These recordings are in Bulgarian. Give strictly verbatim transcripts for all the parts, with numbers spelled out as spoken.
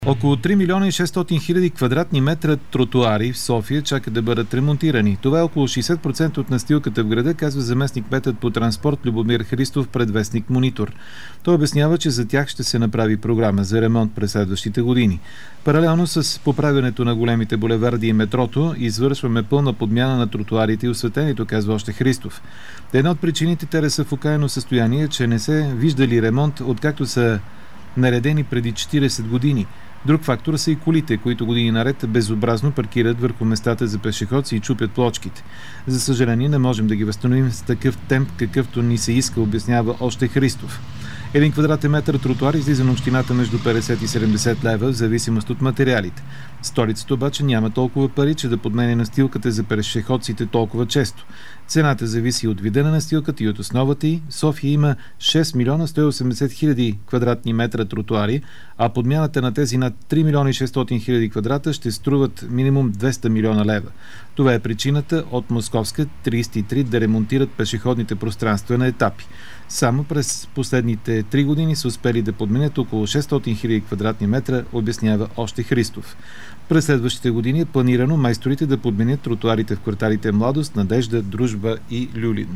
Около три милиона и шестстотин хиляди квадратни метра тротуари в София чакат да бъдат ремонтирани. Това е около шейсет процента от настилката в града, казва заместник-кметът по транспорт Любомир Христов пред вестник Монитор. Той обяснява, че за тях ще се направи програма за ремонт през следващите години. Паралелно с поправянето на големите булеварди и метрото, извършваме пълна подмяна на тротуарите и осветението, казва още Христов. Една от причините те да са в окаяно състояние, че не се виждали ремонт, откакто са наредени преди четирийсет години. Друг фактор са и колите, които години наред безобразно паркират върху местата за пешеходци и чупят плочките. За съжаление, не можем да ги възстановим с такъв темп, какъвто ни се иска, обяснява още Христов. Един квадратен метър тротуар излиза на общината между петдесет и седемдесет лева, в зависимост от материалите. Столицата обаче няма толкова пари, че да подменя настилката за пешеходците толкова често. Цената зависи от вида на настилката и от основата й. София има шест милиона сто и осемдесет хиляди квадратни метра тротуари, а подмяната на тези над три милиона и шестстотин хиляди квадрата ще струват минимум двеста милиона лева. Това е причината от Московска трийсет и три да ремонтират пешеходните пространства на етапи. Само през последните три години са успели да подменят около шестстотин хиляди квадратни метра, обяснява още Христов. През следващите години е планирано майсторите да подменят тротуарите в кварталите Младост, Надежда, Дружба и Люлин.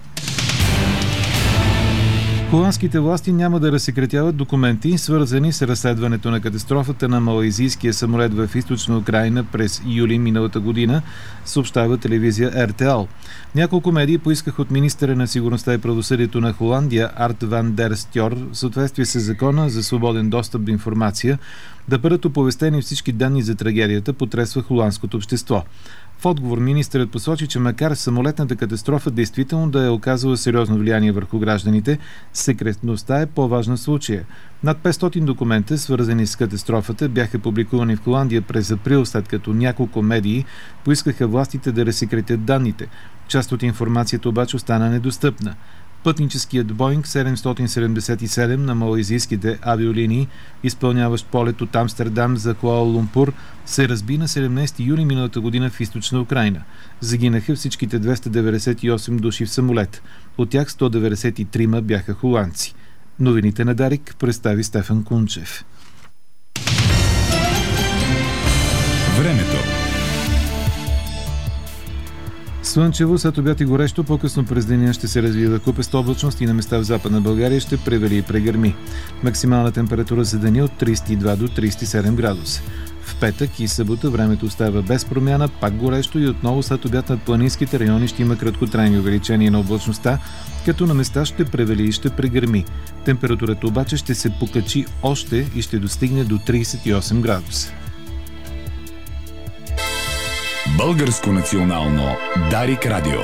Холандските власти няма да разсекретяват документи, свързани с разследването на катастрофата на малайзийския самолет в източна Украйна през юли миналата година, съобщава телевизия Ер Те Ел. Няколко медии поискаха от министъра на сигурността и правосъдието на Холандия Арт Ван Дер Стьор, в съответствие с закона за свободен достъп до информация, да бъдат оповестени всички данни за трагедията, потресва холандското общество. В отговор министърът посочи, че макар самолетната катастрофа действително да е оказала сериозно влияние върху гражданите, секретността е по-важна в случая. Над петстотин документа, свързани с катастрофата, бяха публикувани в Холандия през април, след като няколко медии поискаха властите да разсекретят данните. Част от информацията обаче остана недостъпна. Пътническият Боинг седемстотин седемдесет и седем на малайзийските авиолинии, изпълняващ полет от Амстердам за Куала Лумпур, се разби на седемнадесети юли миналата година в източна Украйна. Загинаха всичките двеста деветдесет и осем души в самолет. От тях сто деветдесет и три бяха холандци. Новините на Дарик представи Стефан Кунчев. Времето. Слънчево, след обяд и горещо, по-късно през деня ще се развива купеста облачност и на места в Западна България ще превали и прегърми. Максимална температура за деня от тридесет и два до тридесет и седем градуса. В петък и събота времето остава без промяна, пак горещо и отново след обяд над планинските райони ще има краткотрайни увеличения на облачността, като на места ще превали и ще прегърми. Температурата обаче ще се покачи още и ще достигне до тридесет и осем градуса. Българско национално Дарик Радио.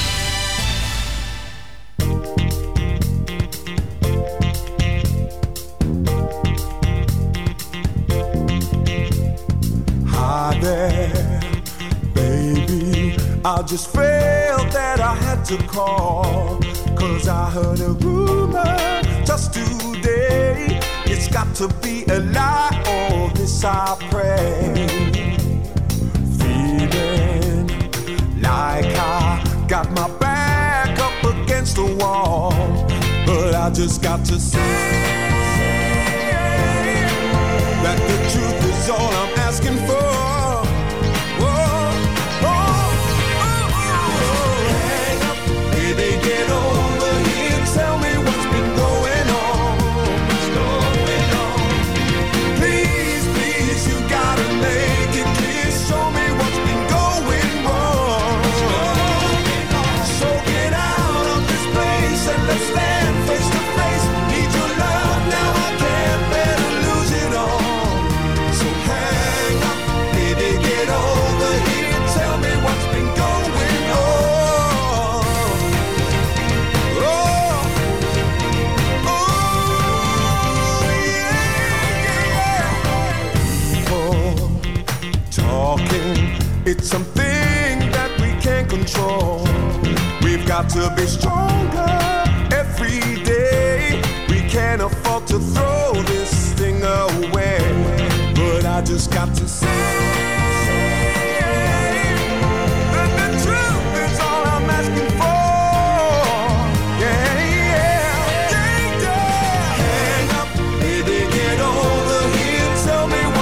Hi there, baby. I just felt that I had to call, 'cause I heard a rumor just today. It's got to be a lie, oh this I pray. Like I got my back up against the wall, but I just got to say that the truth is all I'm asking for. Oh, oh, oh, oh. Hang up, baby, get over here. Tell me what's been going on. What's going on? Please, please, you gotta make it clear. Show me what's been going wrong. So get out of this place and let's stand face to face. Need your love now, I can't bear to lose it all. So hang up, baby, get over here. Tell me what's been going on. Oh, oh, yeah, yeah. People talking, it's something that we can't control. We've got to be stronger every day. We can't afford to throw this thing away. But I just got to say that the truth is all I'm asking for. Yeah, yeah, yeah, yeah. Hang up, baby, get over here. Tell me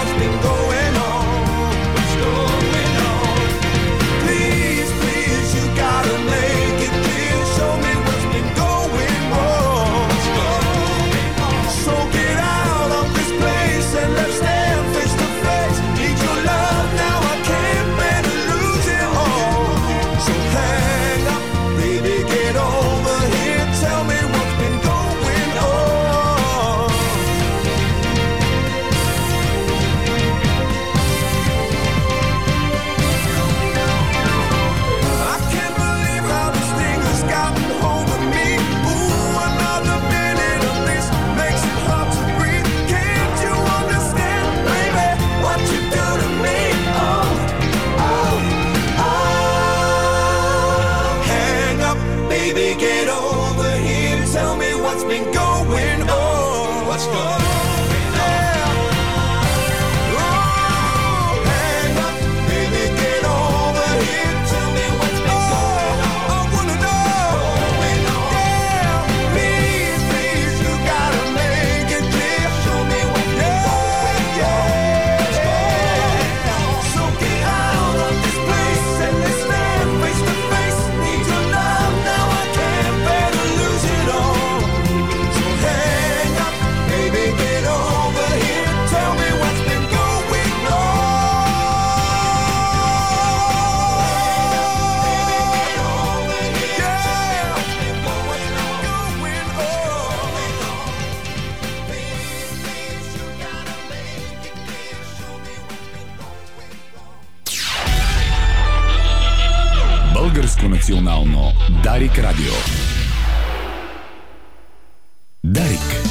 Българско национално Дарик Радио. Дарик.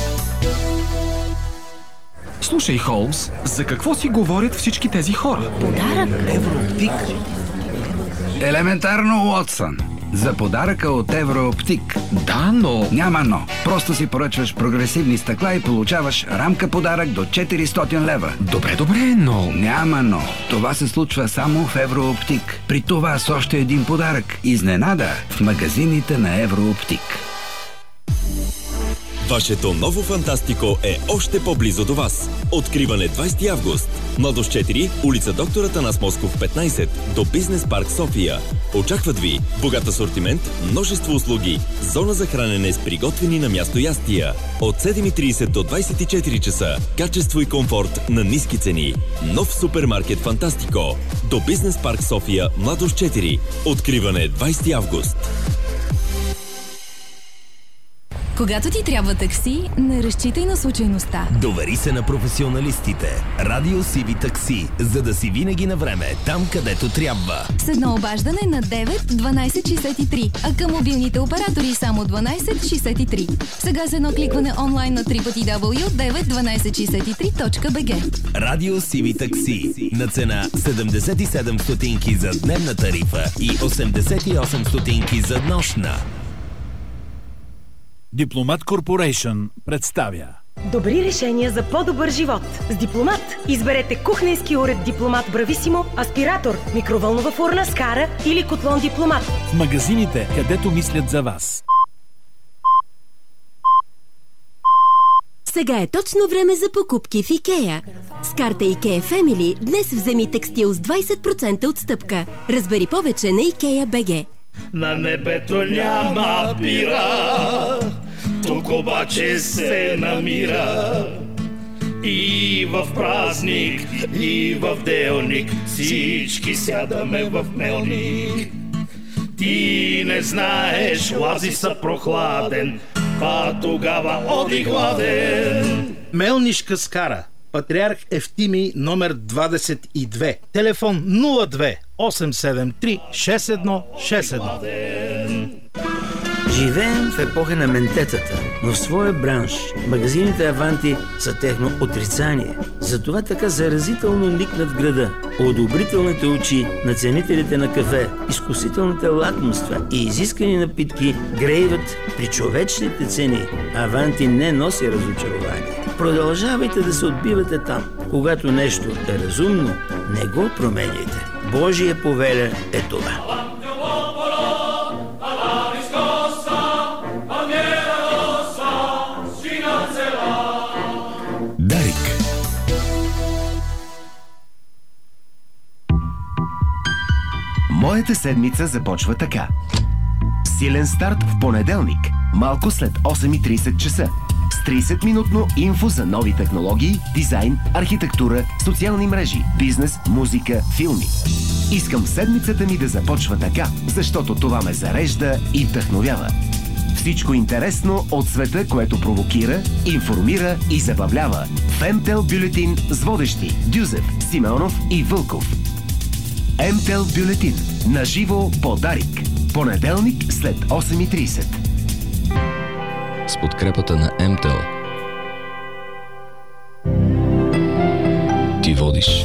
Слушай, Холмс, за какво си говорят всички тези хора? Подарък? Еврооптик. Елементарно, Уотсън. За подаръка от Еврооптик. Да, но... Няма но. Просто си поръчваш прогресивни стъкла и получаваш рамка подарък до четиристотин лева. Добре, добре, но... Няма но. Това се случва само в Еврооптик. При това с още един подарък. Изненада в магазините на Еврооптик. Вашето ново Фантастико е още по-близо до вас. Откриване двайсети август. Младост четири, улица Доктор Атанас Москов петнайсет, до Бизнес парк София. Очакват ви богат асортимент, множество услуги, зона за хранене с приготвени на място ястия. От седем и трийсет до двайсет и четири часа. Качество и комфорт на ниски цени. Нов супермаркет Фантастико. До Бизнес парк София, Младост четири. Откриване двайсети август. Когато ти трябва такси, не разчитай на случайността. Довери се на професионалистите. Радио Си Ви Такси, за да си винаги на време, там където трябва. С едно обаждане на девет дванайсет шейсет и три, а към мобилните оператори само дванайсет шейсет и три. Сега с едно кликване онлайн на дабъл ю дабъл ю дабъл ю точка девет дванайсет шейсет и три точка би джи. Радио Си Ви Такси. На цена седемдесет и седем стотинки за дневна тарифа и осемдесет и осем стотинки за нощна. Дипломат Корпорейшън представя Добри решения за по-добър живот. С Дипломат изберете кухненски уред Дипломат Брависимо, аспиратор, микровълнова фурна Скара или котлон Дипломат. в магазините, където мислят за вас. Сега е точно време за покупки в Икея. С карта Икея Family днес вземи текстил с двайсет процента отстъпка. Разбери повече на Икея точка би джи. На небето няма бира, тук обаче се намира. И в празник, и в делник, всички сядаме в мелник. Ти не знаеш, лази са прохладен, а тогава оди гладен. Мелнишка Скара. Патриарх Евтимий номер двадесет и две. Телефон нула две осем седем три шест едно шест едно. Живеем в епоха на ментетата, но в своя бранш магазините Аванти са техно отрицание. Затова така заразително никнат в града. Одобрителните очи на ценителите на кафе, изкусителните лакомства и изискани напитки греят при човечните цени. Аванти не носи разочарование. Продължавайте да се отбивате там. Когато нещо е разумно, не го променяйте. Божия повеля е това. Дарик. Моята седмица започва така. Силен старт в понеделник, малко след осем и трийсет часа. С трийсет-минутно инфо за нови технологии, дизайн, архитектура, социални мрежи, бизнес, музика, филми. Искам седмицата ми да започва така, защото това ме зарежда и вдъхновява. Всичко интересно от света, което провокира, информира и забавлява. В МТЕЛ Бюлетин с водещи Дюзев, Симеонов и Вълков. МТЕЛ Бюлетин. Наживо по Дарик. Понеделник след осем и трийсет. С подкрепата на МТЕЛ. Ти водиш.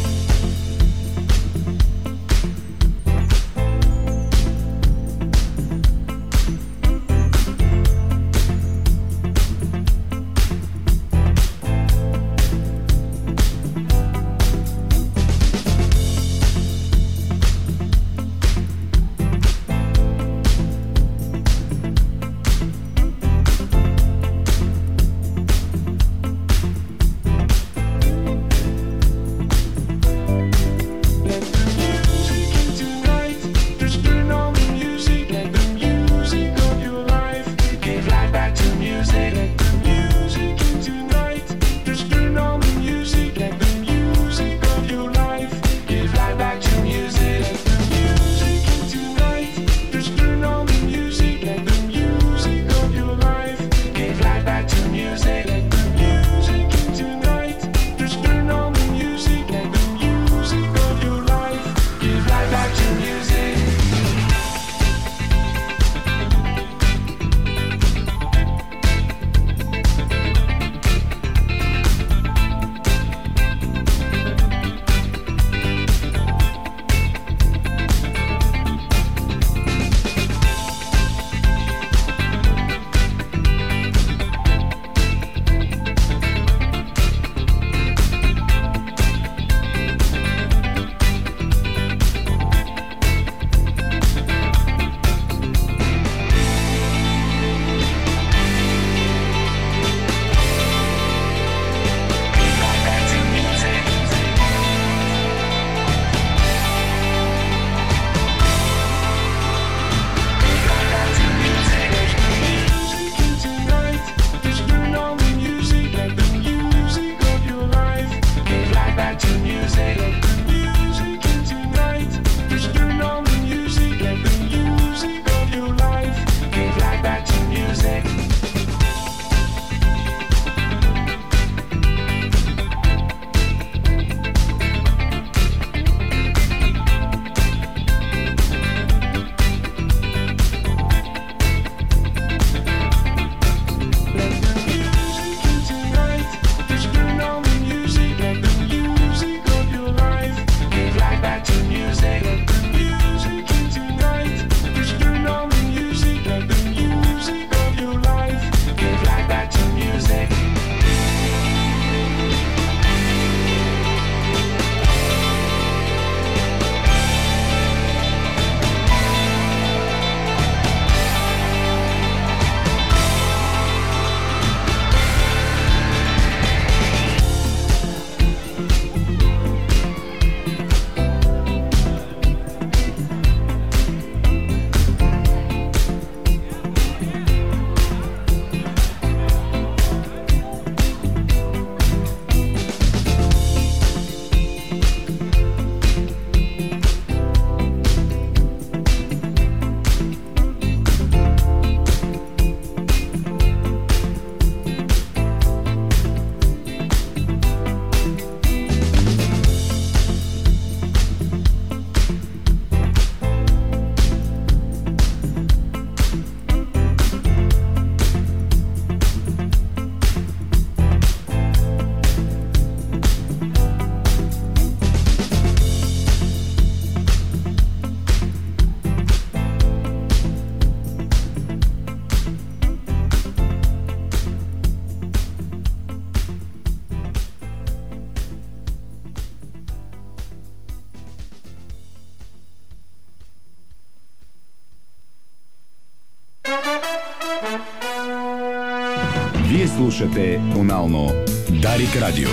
Вие слушате тонално Дарик Радио.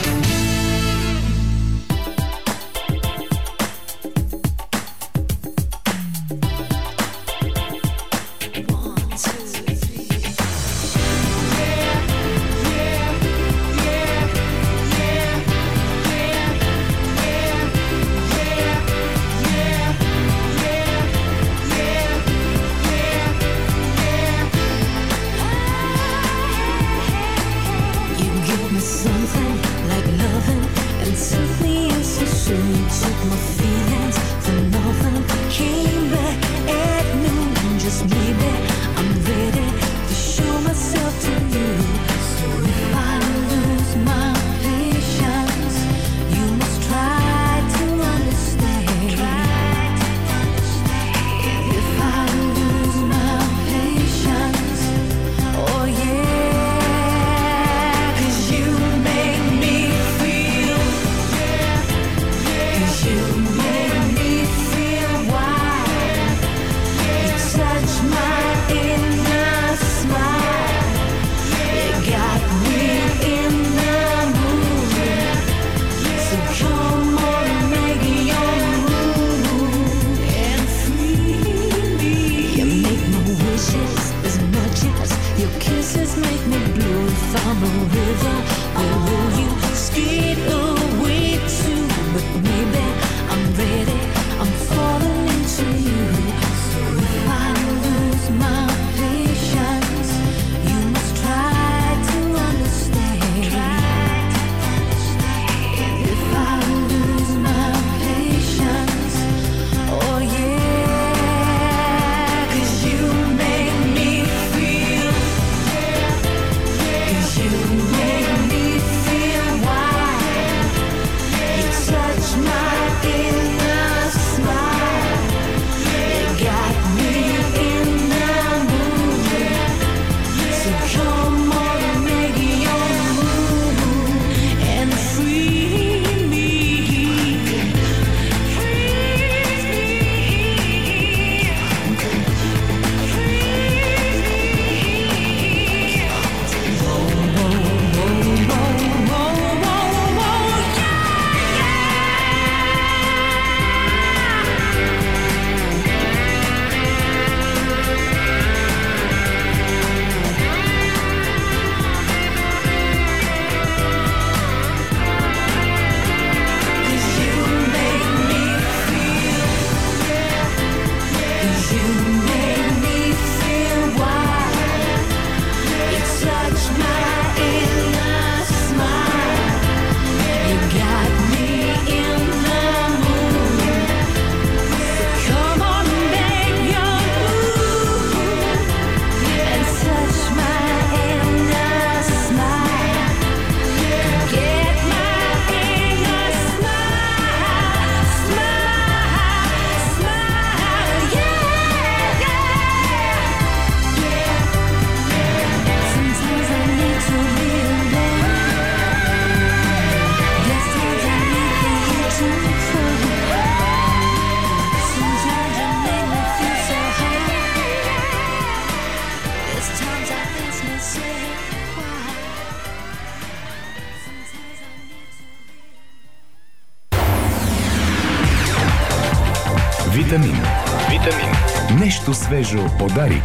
Витамин. Витамин. Нещо свежо от Дарик.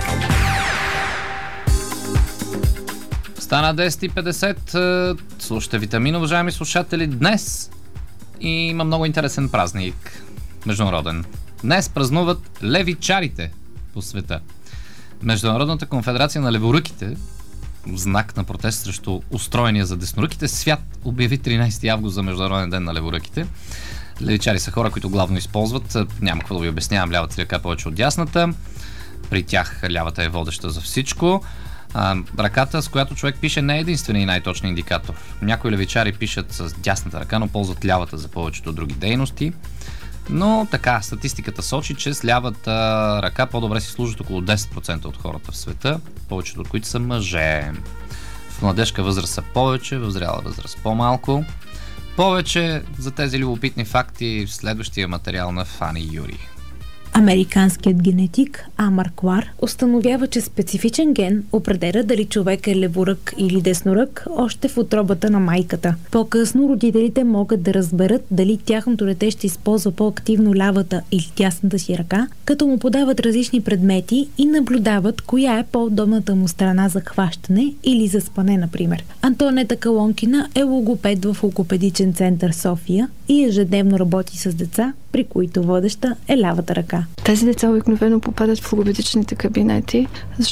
Стана десет и петдесет. Слушайте Витамин, уважаеми слушатели. Днес има много интересен празник. Международен. Днес празнуват левичарите по света. Международната конфедерация на леворуките, в знак на протест срещу устроения за десноруките, свят обяви тринайсети август за Международен ден на леворуките. Левичари са хора, които главно използват, няма какво да ви обяснявам, лявата ръка повече от дясната. При тях лявата е водеща за всичко. А, ръката, с която човек пише, не е единственият и най-точен индикатор. Някои левичари пишат с дясната ръка, но ползват лявата за повечето други дейности. Но така, статистиката сочи, че с лявата ръка по-добре си служат около десет процента от хората в света, повечето от които са мъже. В младежка възраст са повече, в зряла възраст по-малко. Повече за тези любопитни факти в следващия материал на Фани Юри. Американският генетик Амар Клар установява, че специфичен ген определя дали човек е леворък или деснорък още в утробата на майката. По-късно родителите могат да разберат дали тяхното дете ще използва по-активно лявата или дясната си ръка, като му подават различни предмети и наблюдават коя е по-удобната му страна за хващане или за спане, например. Антонета Калонкина е логопед в логопедичен център София и ежедневно работи с деца, при които водеща е лявата ръка. Тези деца обикновено попадат в логопедичните кабинети,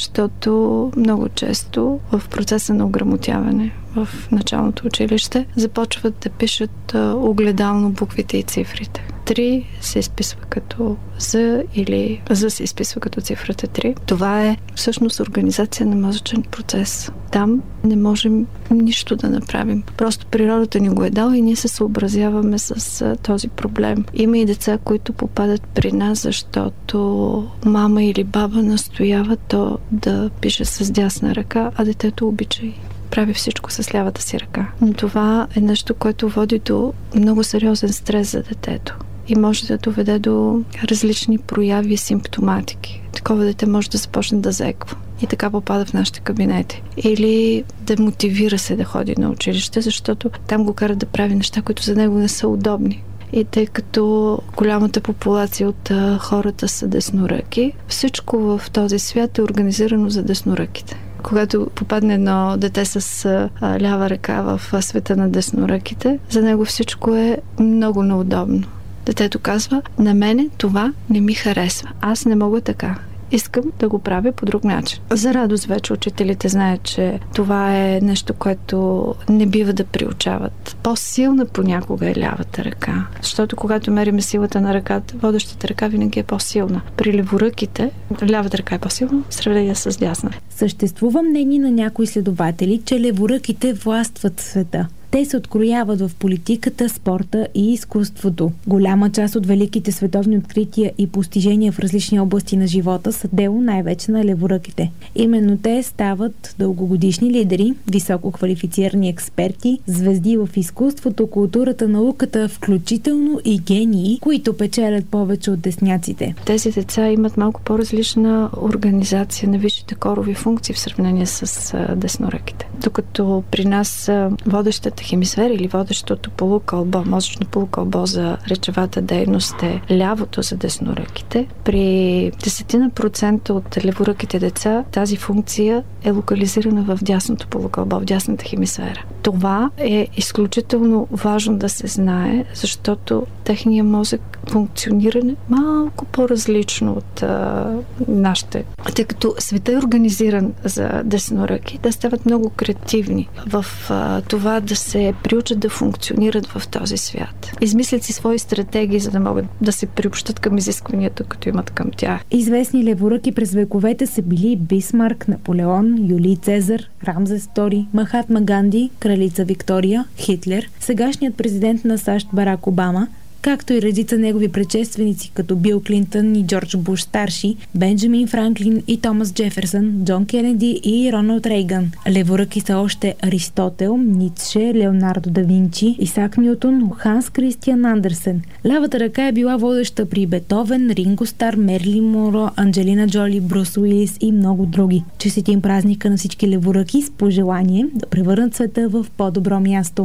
защото много често в процеса на ограмотяване в началното училище започват да пишат огледално буквите и цифрите. Три се изписва като З или З се изписва като цифрата три. Това е всъщност организация на мозъчен процес. Там не можем нищо да направим. Просто природата ни го е дала и ние се съобразяваме с този проблем. Има и деца, които попадат при нас, защото мама или баба настоява то да пише с дясна ръка, а детето обича и прави всичко с лявата си ръка. Но това е нещо, което води до много сериозен стрес за детето и може да доведе до различни прояви и симптоматики. Такова дете може да започне да зеква и така попада в нашите кабинети. Или да мотивира се да ходи на училище, защото там го карат да прави неща, които за него не са удобни. И тъй като голямата популация от а, хората са десноръки, всичко в този свят е организирано за десноръките. Когато попадне едно дете с а, лява ръка в а, света на десноръките, за него всичко е много неудобно. Детето казва: на мене това не ми харесва. Аз не мога така. Искам да го правя по друг начин. За радост вече учителите знаят, че това е нещо, което не бива да приучават. По-силна понякога е лявата ръка. Защото когато мерим силата на ръката, водещата ръка винаги е по-силна. При леворъките лявата ръка е по-силна в сравнение с дясна. Съществува мнение на някои следователи, че леворъките властват света. Те се открояват в политиката, спорта и изкуството. Голяма част от великите световни открития и постижения в различни области на живота са дело най-вече на леворъките. Именно те стават дългогодишни лидери, високо квалифицирани експерти, звезди в изкуството, културата, науката, включително и гении, които печелят повече от десняците. Тези деца имат малко по-различна организация на висшите корови функции в сравнение с десноръките. Докато при нас водещата хемисфера или водещото полукълбо, мозъчно полукълбо за речевата дейност е лявото за десноръките. При десетина процента от леворъките деца тази функция е локализирана в дясното полукълбо, в дясната хемисфера. Това е изключително важно да се знае, защото техният мозък функционира малко по-различно от а, нашите. Тъй като света е организиран за десноръки, да стават много креативни в а, това да се приучат да функционират в този свят. Измислят си свои стратегии, за да могат да се приобщат към изискванията, като имат към тях. Известни леворъки през вековете са били Бисмарк, Наполеон, Юлий Цезар, Рамзес втори, Махатма Ганди, кралица Виктория, Хитлер, сегашният президент на САЩ Барак Обама, както и редица негови предшественици, като Бил Клинтън и Джордж Буш старши, Бенджамин Франклин и Томас Джеферсън, Джон Кенеди и Роналд Рейган. Леворъки са още Аристотел, Ницше, Леонардо да Винчи, Исак Нютон, Ханс Кристиан Андерсен. Лявата ръка е била водеща при Бетовен, Ринго Стар, Мерлин Монро, Анджелина Джоли, Брус Уилис и много други. Честитим празника на всички леворъки с пожелание да превърнат света в по-добро място.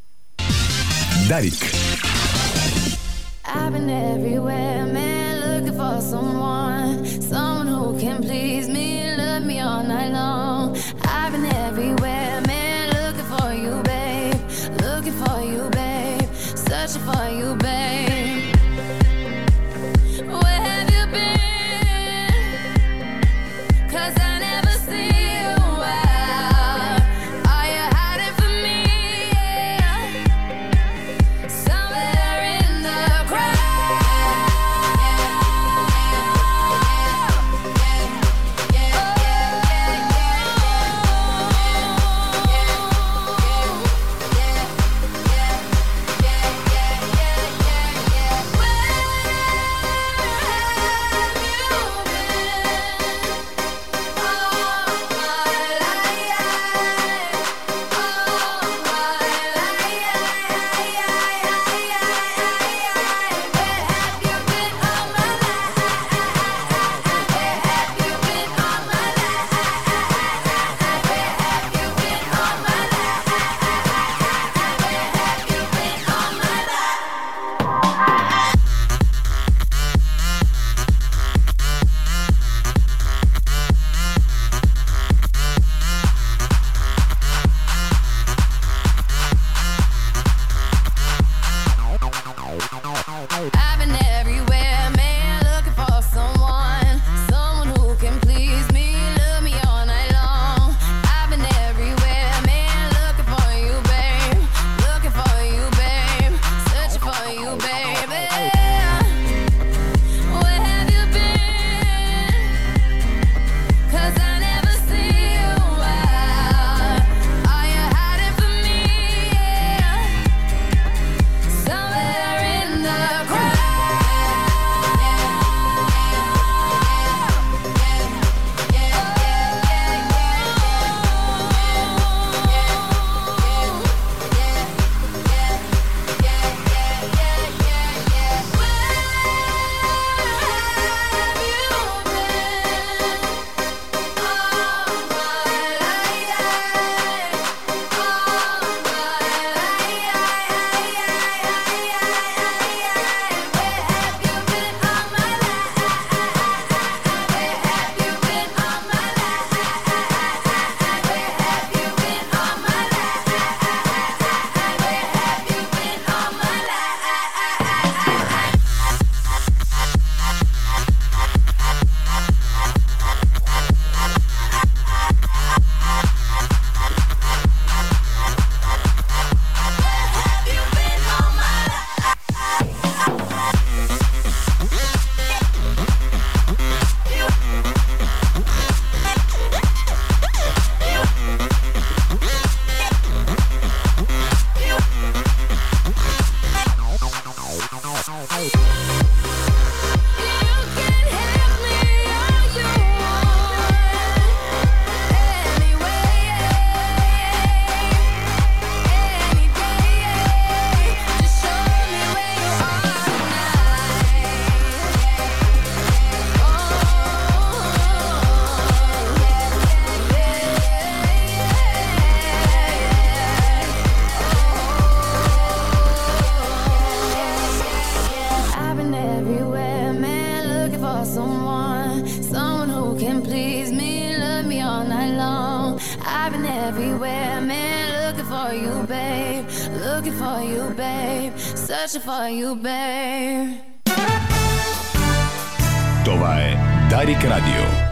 Дарик. I've been everywhere, man, looking for someone, someone who can please me, love me all night long. I've been everywhere, man, looking for you, babe, looking for you, babe, searching for you, babe. Where have you been? 'Cause I never see you out. Are you hiding from me? Yeah. Somewhere in the crowd. I've been everywhere, man, looking for someone, someone who can please me, love me all night long. I've been everywhere, man, looking for you, babe, looking for you, babe, searching for you, baby. Where have you been? 'Cause I never see you out. Are you hiding from me? Yeah. Somewhere in the crowd. I've been everywhere, man, looking for someone, someone who can please me, love me all night long. I've been everywhere, man, looking for you, babe, looking for you, babe, searching for you, babe. Това е Дарик Радио.